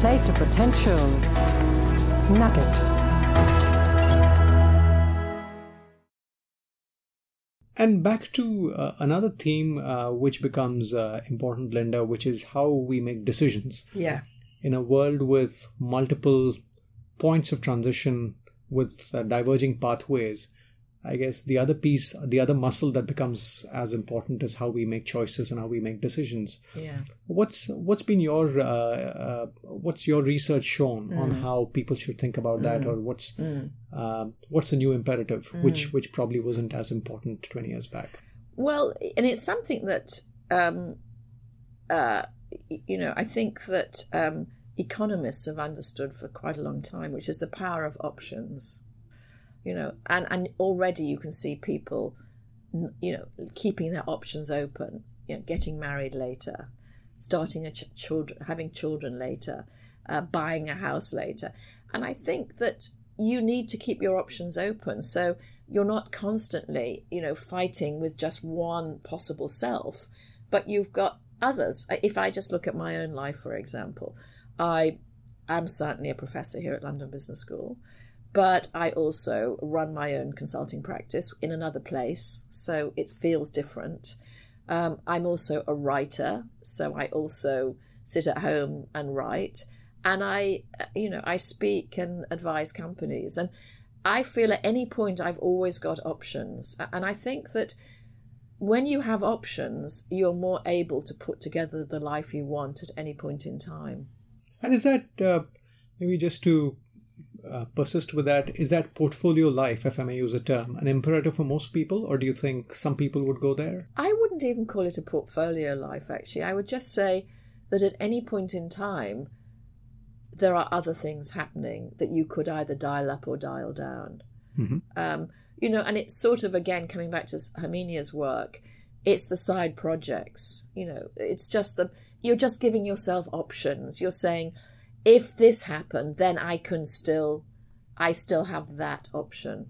Play to Potential Nugget. And back to another theme which becomes important, Linda, which is how we make decisions. Yeah. In a world with multiple points of transition, with diverging pathways, I guess the other piece, the other muscle that becomes as important is how we make choices and how we make decisions. Yeah. What's been your what's your research shown on how people should think about that, or what's the new imperative, which probably wasn't as important 20 years back? Well, and it's something that I think that economists have understood for quite a long time, which is the power of options. And already you can see people, keeping their options open, getting married later, starting having children later, buying a house later. And I think that you need to keep your options open. So you're not constantly, fighting with just one possible self, but you've got others. If I just look at my own life, for example, I am certainly a professor here at London Business School. But I also run my own consulting practice in another place, so it feels different. I'm also a writer, so I also sit at home and write. And I speak and advise companies. And I feel at any point I've always got options. And I think that when you have options, you're more able to put together the life you want at any point in time. And is that, maybe just to persist with that, is that portfolio life, if I may use a term, an imperative for most people, or do you think some people would go there? I wouldn't even call it a portfolio life, actually. I would just say that at any point in time, there are other things happening that you could either dial up or dial down. Mm-hmm. And it's sort of, again, coming back to Herminia's work, it's the side projects. It's just you're just giving yourself options. You're saying, if this happened, then I still have that option.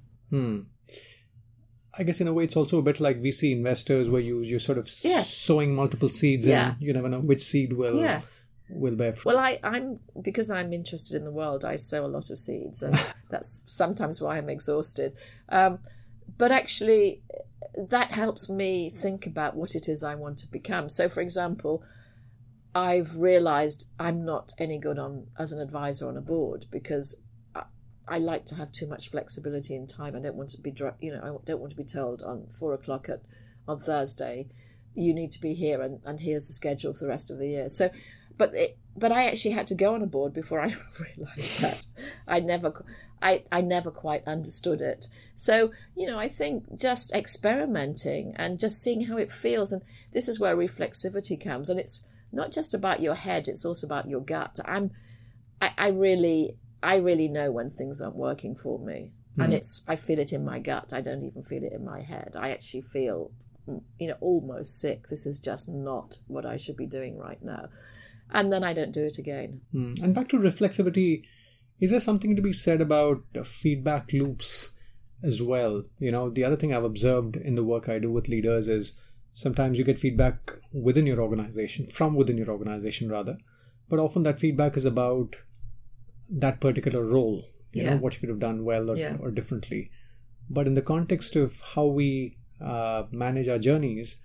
I guess in a way it's also a bit like VC investors, where you're sort of sowing multiple seeds, and you never know which seed will bear fruit. Well, I'm because I'm interested in the world, I sow a lot of seeds, and that's sometimes why I'm exhausted. But actually, that helps me think about what it is I want to become. So, for example, I've realised I'm not any good as an advisor on a board, because I like to have too much flexibility in time. I don't want to be, I don't want to be told on 4:00 on Thursday, you need to be here, and here's the schedule for the rest of the year. So, but I actually had to go on a board before I realised that. I never quite understood it. So, I think just experimenting and just seeing how it feels, and this is where reflexivity comes, and it's not just about your head, it's also about your gut. I really know when things aren't working for me. And I feel it in my gut. I don't even feel it in my head. I actually feel, almost sick. This is just not what I should be doing right now. And then I don't do it again. And back to reflexivity, is there something to be said about feedback loops as well? The other thing I've observed in the work I do with leaders is sometimes you get feedback from within your organization rather, but often that feedback is about that particular role, what you could have done well or differently. But in the context of how we manage our journeys,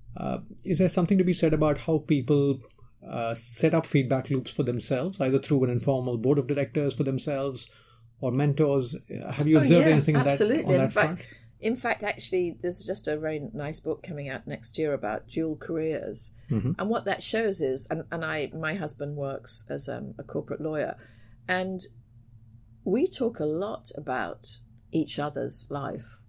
is there something to be said about how people set up feedback loops for themselves, either through an informal board of directors for themselves or mentors? Have you observed anything absolutely. on that front? In fact, actually, there's just a very nice book coming out next year about dual careers. Mm-hmm. And what that shows is, my husband works as a corporate lawyer, and we talk a lot about each other's life.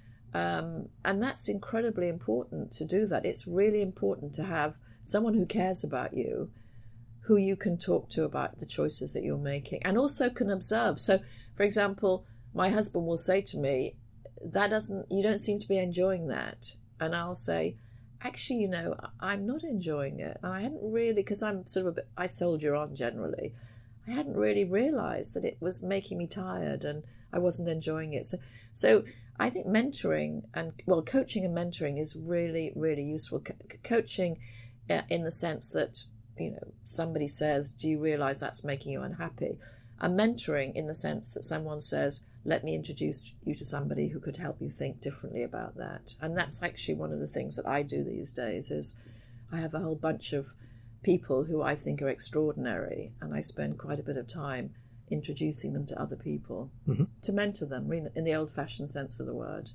And that's incredibly important to do that. It's really important to have someone who cares about you, who you can talk to about the choices that you're making, and also can observe. So, for example, my husband will say to me, you don't seem to be enjoying that. And I'll say, actually, I'm not enjoying it. And I hadn't really, because I'm sort of I soldier on generally. I hadn't really realised that it was making me tired and I wasn't enjoying it. So I think mentoring coaching and mentoring is really, really useful. Coaching in the sense that somebody says, do you realise that's making you unhappy? And mentoring in the sense that someone says, let me introduce you to somebody who could help you think differently about that. And that's actually one of the things that I do these days is I have a whole bunch of people who I think are extraordinary, and I spend quite a bit of time introducing them to other people to mentor them in the old-fashioned sense of the word.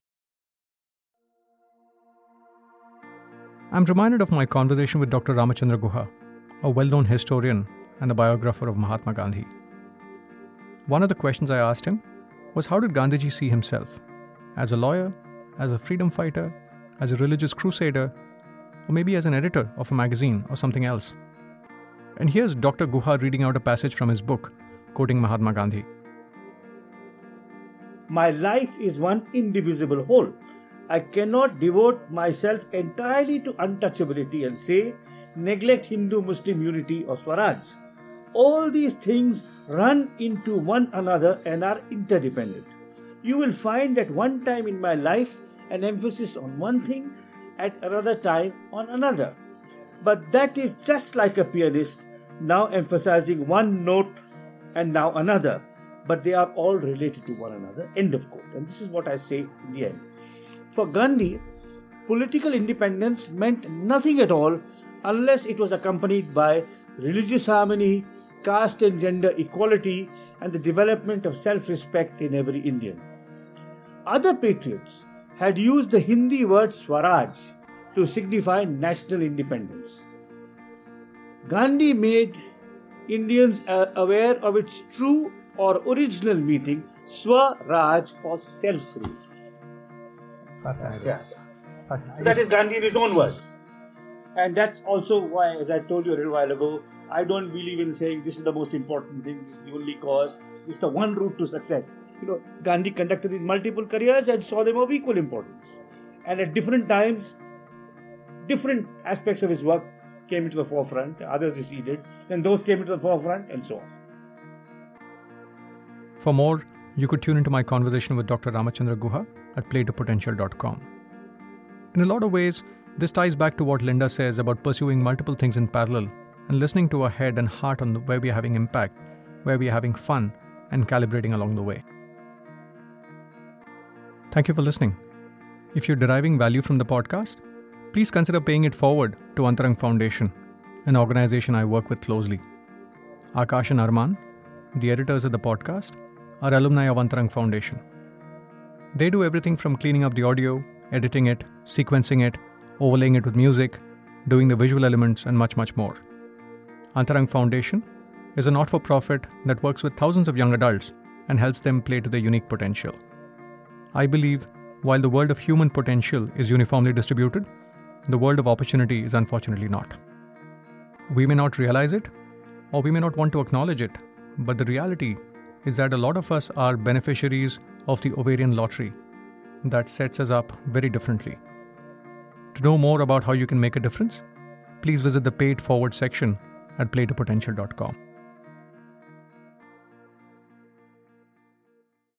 I'm reminded of my conversation with Dr. Ramachandra Guha, a well-known historian and the biographer of Mahatma Gandhi. One of the questions I asked him was, how did Gandhiji see himself? As a lawyer, as a freedom fighter, as a religious crusader, or maybe as an editor of a magazine or something else? And here's Dr. Guha reading out a passage from his book, quoting Mahatma Gandhi. My life is one indivisible whole. I cannot devote myself entirely to untouchability and say, neglect Hindu-Muslim unity or Swaraj. All these things run into one another and are interdependent. You will find at one time in my life an emphasis on one thing, at another time on another. But that is just like a pianist, now emphasizing one note and now another. But they are all related to one another. End of quote. And this is what I say in the end. For Gandhi, political independence meant nothing at all unless it was accompanied by religious harmony, caste and gender equality, and the development of self-respect in every Indian. Other patriots had used the Hindi word Swaraj to signify national independence. Gandhi made Indians aware of its true or original meaning, Swaraj or self-rule. Fascinating. Yeah. That is Gandhi in his own words. And that's also why, as I told you a little while ago, I don't believe in saying this is the most important thing, this is the only cause, this is the one route to success. Gandhi conducted these multiple careers and saw them of equal importance. And at different times, different aspects of his work came into the forefront, others receded, then those came into the forefront, and so on. For more, you could tune into my conversation with Dr. Ramachandra Guha at playtopotential.com. In a lot of ways, this ties back to what Linda says about pursuing multiple things in parallel and listening to our head and heart on where we are having impact, where we are having fun, and calibrating along the way. Thank you for listening. If you're deriving value from the podcast, please consider paying it forward to Antarang Foundation, an organization I work with closely. Akash and Arman, the editors of the podcast, are alumni of Antarang Foundation. They do everything from cleaning up the audio, editing it, sequencing it, overlaying it with music, doing the visual elements, and much, much more. Antarang Foundation is a not-for-profit that works with thousands of young adults and helps them play to their unique potential. I believe while the world of human potential is uniformly distributed, the world of opportunity is unfortunately not. We may not realize it, or we may not want to acknowledge it, but the reality is that a lot of us are beneficiaries of the ovarian lottery that sets us up very differently. To know more about how you can make a difference, please visit the Pay It Forward section at playtopotential.com.